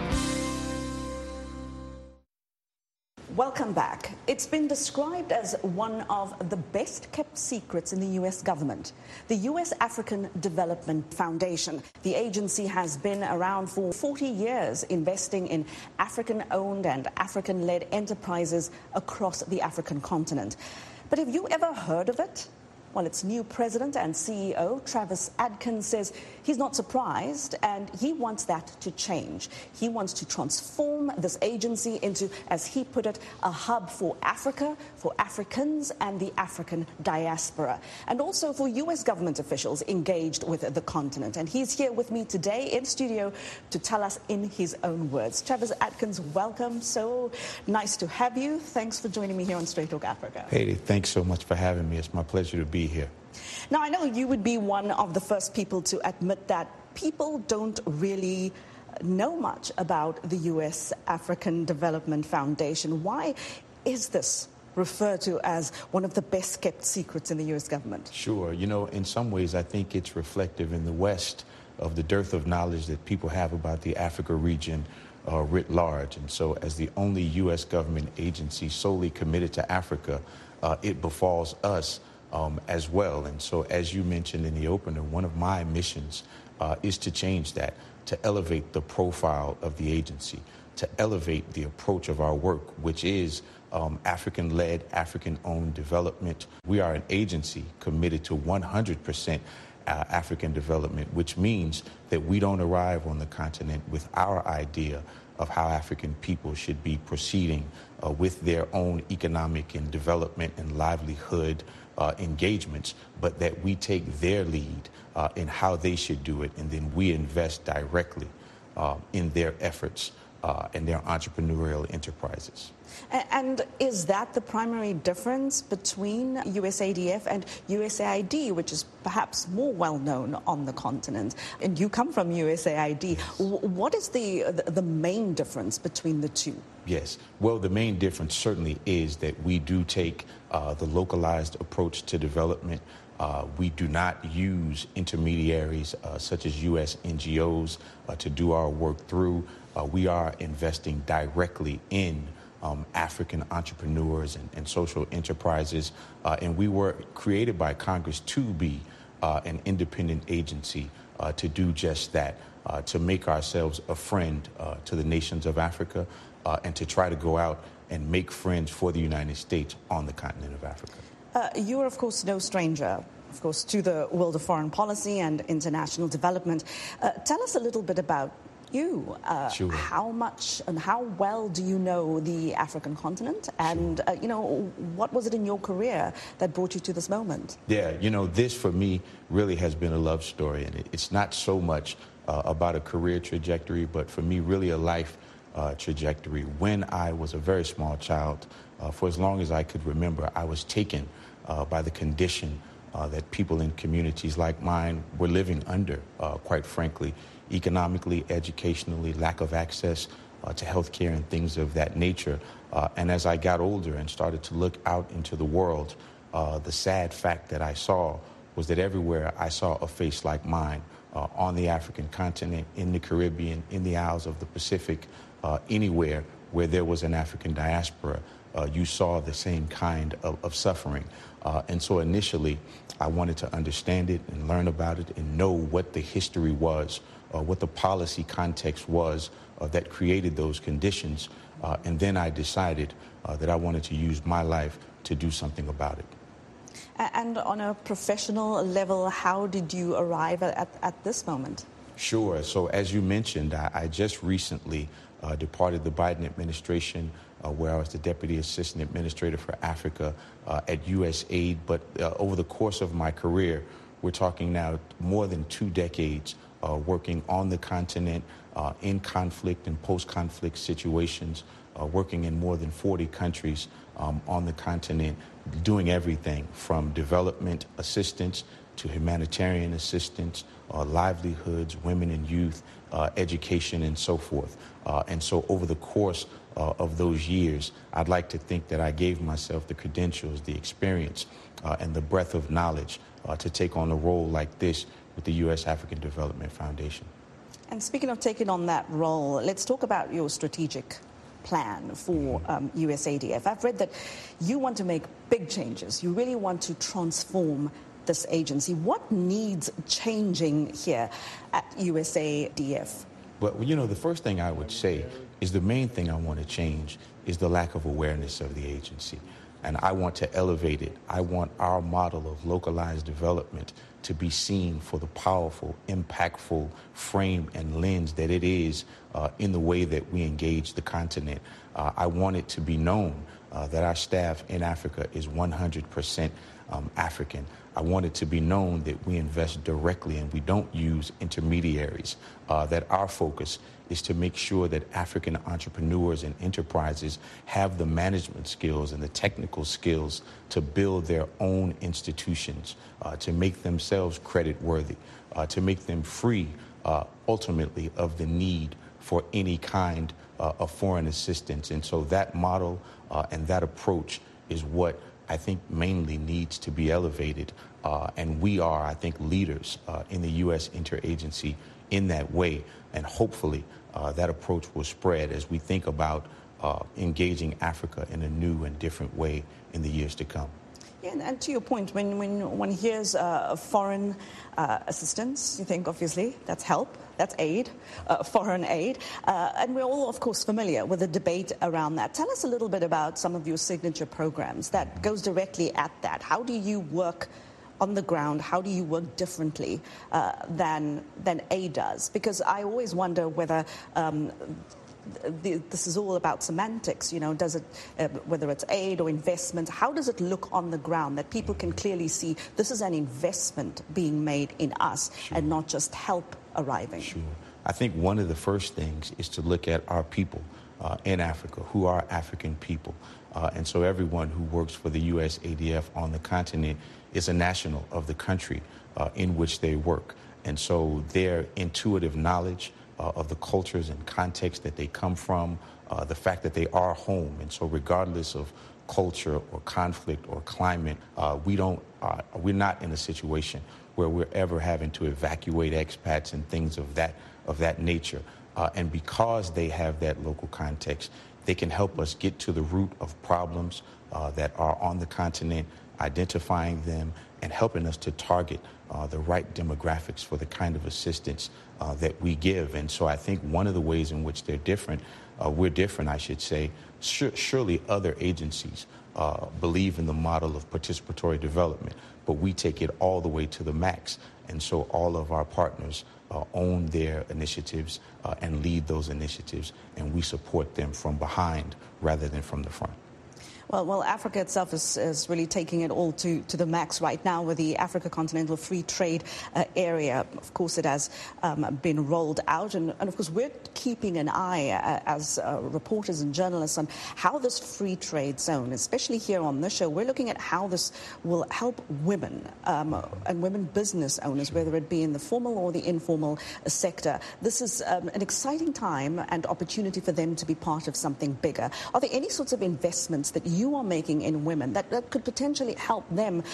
Speaker 2: Welcome back. It's been described as one of the best-kept secrets in the U.S. government. The U.S. African Development Foundation. The agency has been around for 40 years, investing in African-owned and African-led enterprises across the African continent. But have you ever heard of it? Well, its new president and CEO, Travis Adkins, says he's not surprised and he wants that to change. He wants to transform this agency into, as he put it, a hub for Africa, for Africans and the African diaspora, and also for U.S. government officials engaged with the continent. And he's here with me today in studio to tell us in his own words. Travis Adkins, welcome. So nice to have you. Thanks for joining me here on Straight Talk Africa.
Speaker 4: Haydee, thanks so much for having me. It's my pleasure to be here.
Speaker 2: Now, I know you would be one of the first people to admit that people don't really know much about the U.S. African Development Foundation. Why is this referred to as one of the best-kept secrets in the U.S. government?
Speaker 4: Sure. You know, in some ways, I think it's reflective in the West of the dearth of knowledge that people have about the Africa region writ large. And so as the only U.S. government agency solely committed to Africa, it befalls us as well. And so, as you mentioned in the opener, one of my missions is to change that, to elevate the profile of the agency, to elevate the approach of our work, which is African-led, African-owned development. We are an agency committed to 100% African development, which means that we don't arrive on the continent with our idea of how African people should be proceeding with their own economic and development and livelihood engagements, but that we take their lead in how they should do it, and then we invest directly in their efforts and their entrepreneurial enterprises.
Speaker 2: And is that the primary difference between USADF and USAID, which is perhaps more well-known on the continent? And you come from USAID. What is the main difference between the two?
Speaker 4: Yes. Well, the main difference certainly is that we do take the localized approach to development. We do not use intermediaries such as U.S. NGOs to do our work through. We are investing directly in African entrepreneurs and social enterprises. And we were created by Congress to be an independent agency to do just that, to make ourselves a friend to the nations of Africa and to try to go out and make friends for the United States on the continent of Africa.
Speaker 2: You are, of course, no stranger, of course, to the world of foreign policy and international development. Tell us a little bit about you.
Speaker 4: Sure.
Speaker 2: How much and how well do you know the African continent? And,
Speaker 4: Sure.
Speaker 2: What was it in your career that brought you to this moment?
Speaker 4: Yeah, this for me really has been a love story. And it's not so much about a career trajectory, but for me, really a life trajectory. When I was a very small child, for as long as I could remember, I was taken by the condition that people in communities like mine were living under, quite frankly, economically, educationally, lack of access to healthcare and things of that nature. And as I got older and started to look out into the world, the sad fact that I saw was that everywhere I saw a face like mine, on the African continent, in the Caribbean, in the Isles of the Pacific, anywhere where there was an African diaspora, you saw the same kind of suffering. And so initially, I wanted to understand it and learn about it and know what the history was, what the policy context was that created those conditions. And then I decided that I wanted to use my life to do something about it.
Speaker 2: And on a professional level, how did you arrive at this moment?
Speaker 4: Sure. So as you mentioned, I just recently departed the Biden administration, where I was the Deputy Assistant Administrator for Africa at USAID. But over the course of my career, we're talking now more than 2 decades working on the continent in conflict and post-conflict situations, working in more than 40 countries on the continent, doing everything from development assistance to humanitarian assistance, livelihoods, women and youth, education, and so forth. And so over the course of those years, I'd like to think that I gave myself the credentials, the experience, and the breadth of knowledge to take on a role like this with the U.S. African Development Foundation.
Speaker 2: And speaking of taking on that role, let's talk about your strategic plan for USADF. I've read that you want to make big changes. You really want to transform this agency. What needs changing here at USADF?
Speaker 4: Well, you know, the first thing I would say is the main thing I want to change is the lack of awareness of the agency. And I want to elevate it. I want our model of localized development to be seen for the powerful, impactful frame and lens that it is in the way that we engage the continent. I want it to be known that our staff in Africa is 100% African. I want it to be known that we invest directly and we don't use intermediaries, that our focus is to make sure that African entrepreneurs and enterprises have the management skills and the technical skills to build their own institutions, to make themselves credit worthy, to make them free ultimately of the need for any kind of foreign assistance. And so that model and that approach is what I think mainly needs to be elevated. And we are, I think, leaders in the U.S. interagency in that way. And hopefully that approach will spread as we think about engaging Africa in a new and different way in the years to come.
Speaker 2: Yeah, and to your point, when one hears foreign assistance, you think, obviously, that's help, that's aid, foreign aid. And we're all, of course, familiar with the debate around that. Tell us a little bit about some of your signature programs that goes directly at that. How do you work on the ground? How do you work differently than aid does? Because I always wonder whether this is all about semantics, you know, does it, whether it's aid or investment, how does it look on the ground that people can clearly see this is an investment being made in us and not just help arriving?
Speaker 4: Sure. I think one of the first things is to look at our people in Africa, who are African people. And so everyone who works for the USADF on the continent is a national of the country in which they work. And so their intuitive knowledge of the cultures and context that they come from, the fact that they are home. And so regardless of culture or conflict or climate, we're not in a situation where we're ever having to evacuate expats and things of that nature. And because they have that local context, they can help us get to the root of problems that are on the continent, identifying them and helping us to target the right demographics for the kind of assistance that we give. And so I think one of the ways in which they're different, we're different, I should say, surely other agencies believe in the model of participatory development, but we take it all the way to the max. And so all of our partners own their initiatives and lead those initiatives, and we support them from behind rather than from the front.
Speaker 2: Well, Africa itself is really taking it all to the max right now with the Africa Continental Free Trade Area. Of course, it has been rolled out. And of course, we're keeping an eye as reporters and journalists on how this free trade zone, especially here on this show, we're looking at how this will help women and women business owners, whether it be in the formal or the informal sector. This is an exciting time and opportunity for them to be part of something bigger. Are there any sorts of investments that you are making in women that could potentially help them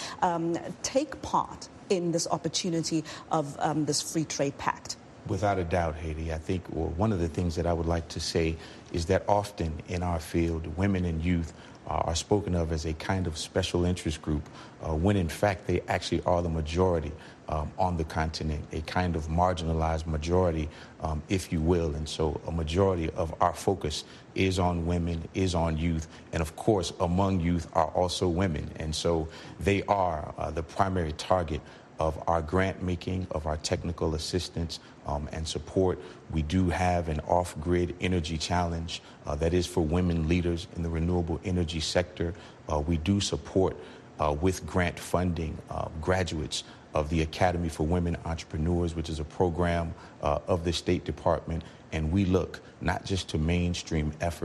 Speaker 2: take part in this opportunity of this free trade pact?
Speaker 4: Without a doubt, Haiti. I think one of the things that I would like to say is that often in our field, women and youth are spoken of as a kind of special interest group, when in fact they actually are the majority on the continent, a kind of marginalized majority, if you will. And so a majority of our focus is on women, is on youth, and of course among youth are also women. And so they are the primary target of our grant making, of our technical assistance and support. We do have an off-grid energy challenge that is for women leaders in the renewable energy sector. We do support with grant funding graduates of the Academy for Women Entrepreneurs, which is a program of the State Department. And we look not just to mainstream efforts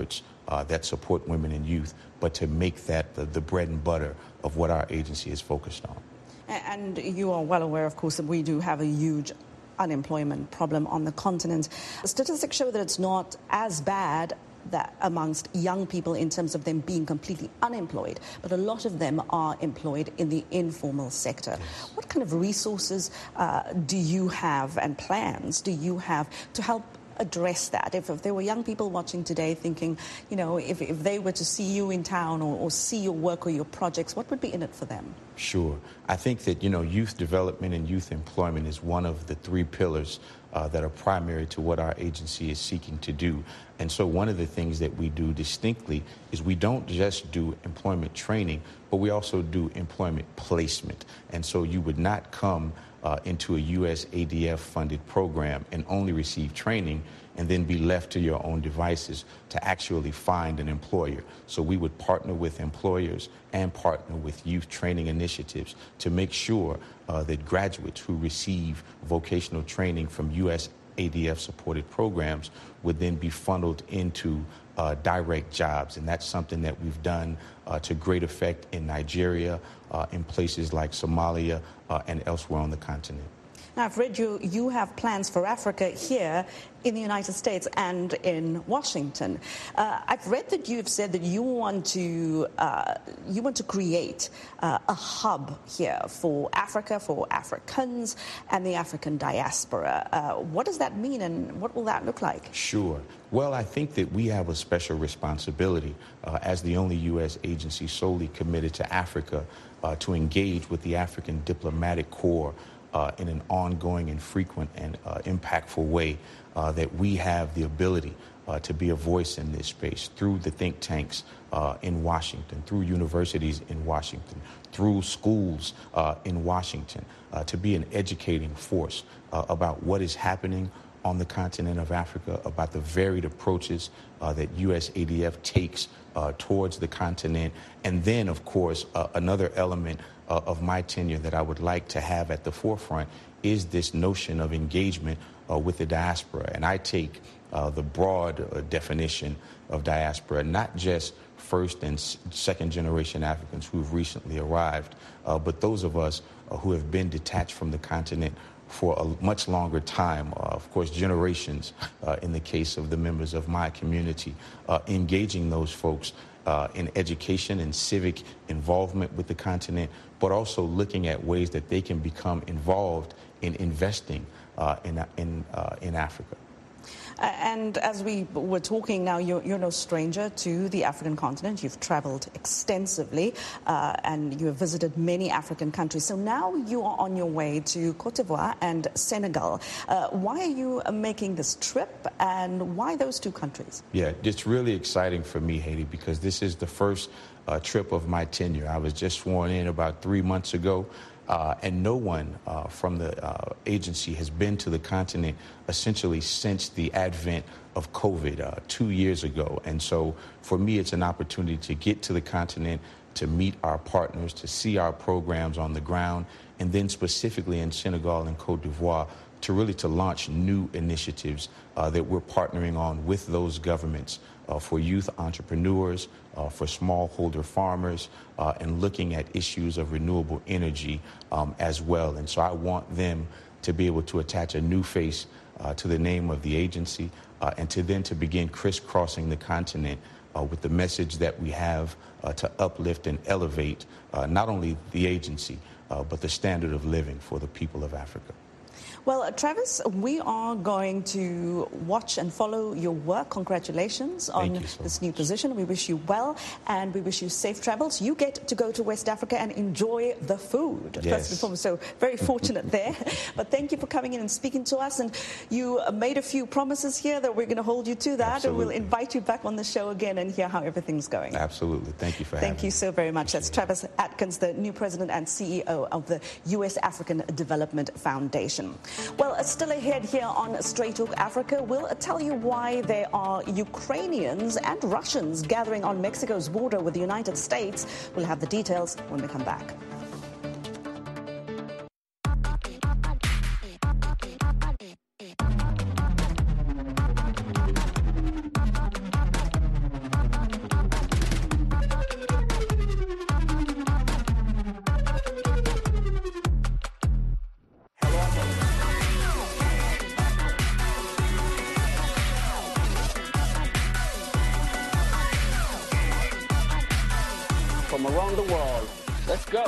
Speaker 4: that support women and youth, but to make that the bread and butter of what our agency is focused on.
Speaker 2: And you are well aware, of course, that we do have a huge unemployment problem on the continent. Statistics show that it's not as bad that amongst young people in terms of them being completely unemployed, but a lot of them are employed in the informal sector. Yes. What kind of resources do you have and plans do you have to help address that? If there were young people watching today thinking, you know, if they were to see you in town or see your work or your projects, what would be in it for them?
Speaker 4: Sure. I think that, you know, youth development and youth employment is one of the three pillars that are primary to what our agency is seeking to do. And so one of the things that we do distinctly is we don't just do employment training, but we also do employment placement. And so you would not come into a USADF-funded program and only receive training and then be left to your own devices to actually find an employer. So we would partner with employers and partner with youth training initiatives to make sure that graduates who receive vocational training from USADF-supported programs would then be funneled into direct jobs. And that's something that we've done to great effect in Nigeria, in places like Somalia, and elsewhere on the continent.
Speaker 2: Now, I've read you have plans for Africa here in the United States and in Washington. I've read that you've said that you want to create a hub here for Africa, for Africans and the African diaspora. What does that mean, and what will that look like?
Speaker 4: Sure. Well, I think that we have a special responsibility as the only U.S. agency solely committed to Africa to engage with the African diplomatic corps in an ongoing and frequent and impactful way, that we have the ability to be a voice in this space through the think tanks in Washington, through universities in Washington, through schools in Washington, to be an educating force about what is happening on the continent of Africa, about the varied approaches that USADF takes towards the continent. And then, of course, another element of my tenure that I would like to have at the forefront is this notion of engagement with the diaspora. And I take the broad definition of diaspora, not just first and second generation Africans who've recently arrived, but those of us who have been detached from the continent for a much longer time, of course, generations in the case of the members of my community, engaging those folks in education and civic involvement with the continent, but also looking at ways that they can become involved in investing in Africa.
Speaker 2: And as we were talking now, you're no stranger to the African continent. You've traveled extensively and you have visited many African countries. So now you are on your way to Cote d'Ivoire and Senegal. Why are you making this trip, and why those two countries?
Speaker 4: Yeah, it's really exciting for me, Haiti, because this is the first trip of my tenure. I was just sworn in about 3 months ago. And no one from the agency has been to the continent essentially since the advent of COVID 2 years ago. And so for me, it's an opportunity to get to the continent, to meet our partners, to see our programs on the ground, and then specifically in Senegal and Cote d'Ivoire, to launch new initiatives that we're partnering on with those governments for youth entrepreneurs, for smallholder farmers, and looking at issues of renewable energy as well. And so I want them to be able to attach a new face to the name of the agency and to begin crisscrossing the continent with the message that we have to uplift and elevate not only the agency, but the standard of living for the people of Africa.
Speaker 2: Well, Travis, we are going to watch and follow your work. Congratulations on this new position. We wish you well, and we wish you safe travels. You get to go to West Africa and enjoy the food, first and foremost. So very fortunate there. But thank you for coming in and speaking to us. And you made a few promises here that we're going to hold you to that.
Speaker 4: Absolutely.
Speaker 2: And we'll invite you back on the show again and hear how everything's going.
Speaker 4: Absolutely. Thank you for having me.
Speaker 2: Thank you so very much. That's Travis Atkins, the new president and CEO of the U.S. African Development Foundation. Well, still ahead here on Straight Talk Africa, we'll tell you why there are Ukrainians and Russians gathering on Mexico's border with the United States. We'll have the details when we come back.
Speaker 17: from around the world. Let's go.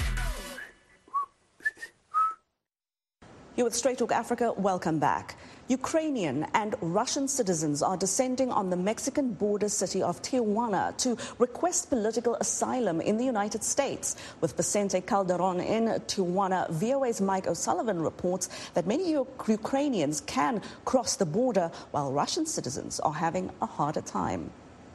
Speaker 2: You're with Straight Talk Africa. Welcome back. Ukrainian and Russian citizens are descending on the Mexican border city of Tijuana to request political asylum in the United States. With Vicente Calderon in Tijuana, VOA's Mike O'Sullivan reports that many Ukrainians can cross the border while Russian citizens are having a harder time.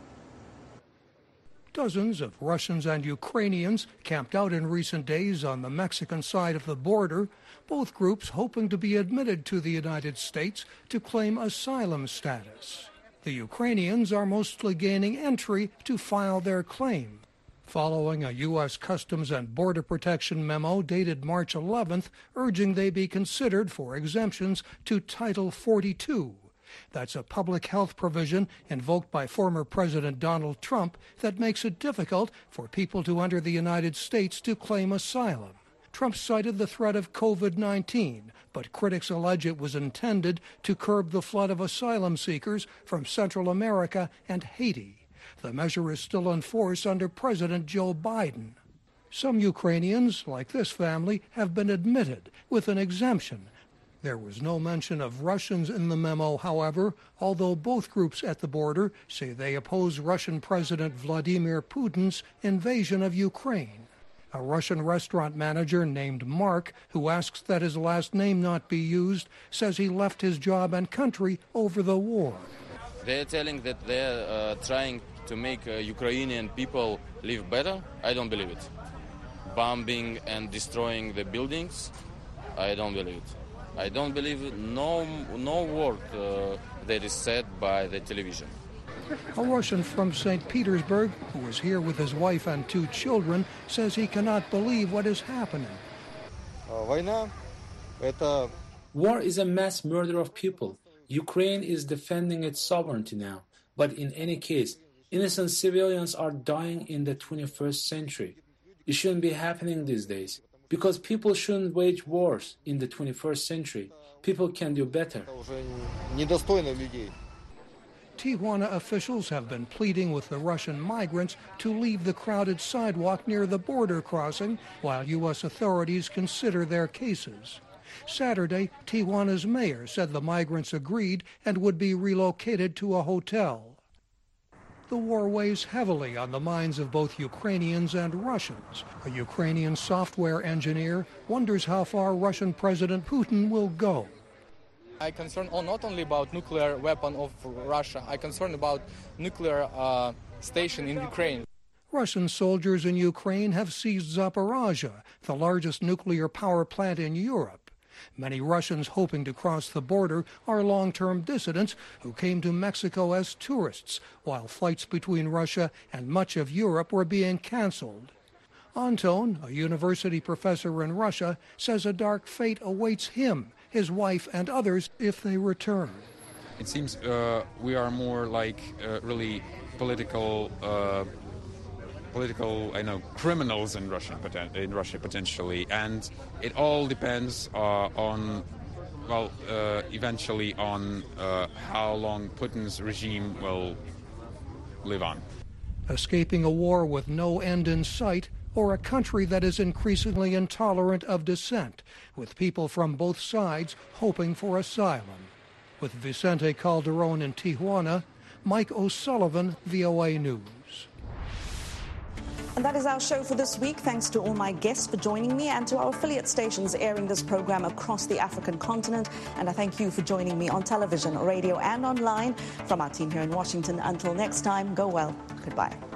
Speaker 18: Dozens of Russians and Ukrainians camped out in recent days on the Mexican side of the border, both groups hoping to be admitted to the United States to claim asylum status. The Ukrainians are mostly gaining entry to file their claim, following a U.S. Customs and Border Protection memo dated March 11th urging they be considered for exemptions to Title 42. That's a public health provision invoked by former President Donald Trump that makes it difficult for people to enter the United States to claim asylum. Trump cited the threat of COVID-19, but critics allege it was intended to curb the flood of asylum seekers from Central America and Haiti. The measure is still in force under President Joe Biden. Some Ukrainians, like this family, have been admitted with an exemption. There was no mention of Russians in the memo, however, although both groups at the border say they oppose Russian President Vladimir Putin's invasion of Ukraine. A Russian restaurant manager named Mark, who asks that his last name not be used, says he left his job and country over the war.
Speaker 19: They're telling that they're trying to make Ukrainian people live better. I don't believe it. Bombing and destroying the buildings, I don't believe it. I don't believe no word that is said by the television.
Speaker 18: A Russian from St. Petersburg, who is here with his wife and 2 children, says he cannot believe what is happening.
Speaker 20: War is a mass murder of people. Ukraine is defending its sovereignty now. But in any case, innocent civilians are dying in the 21st century. It shouldn't be happening these days. Because people shouldn't wage wars in the 21st century. People can do better.
Speaker 18: Tijuana officials have been pleading with the Russian migrants to leave the crowded sidewalk near the border crossing while U.S. authorities consider their cases. Saturday, Tijuana's mayor said the migrants agreed and would be relocated to a hotel. The war weighs heavily on the minds of both Ukrainians and Russians. A Ukrainian software engineer wonders how far Russian President Putin will go.
Speaker 21: I'm concerned not only about nuclear weapon of Russia, I'm concerned about nuclear station in Ukraine.
Speaker 18: Russian soldiers in Ukraine have seized Zaporizhzhia, the largest nuclear power plant in Europe. Many Russians hoping to cross the border are long-term dissidents who came to Mexico as tourists, while flights between Russia and much of Europe were being canceled. Anton, a university professor in Russia, says a dark fate awaits him, his wife, and others if they return.
Speaker 22: It seems we are more like really political criminals in Russia potentially, and it all depends eventually on how long Putin's regime will live on.
Speaker 18: Escaping a war with no end in sight, or a country that is increasingly intolerant of dissent, with people from both sides hoping for asylum. With Vicente Calderon in Tijuana, Mike O'Sullivan, VOA News.
Speaker 2: And that is our show for this week. Thanks to all my guests for joining me and to our affiliate stations airing this program across the African continent. And I thank you for joining me on television, radio, and online. From our team here in Washington, until next time, go well. Goodbye.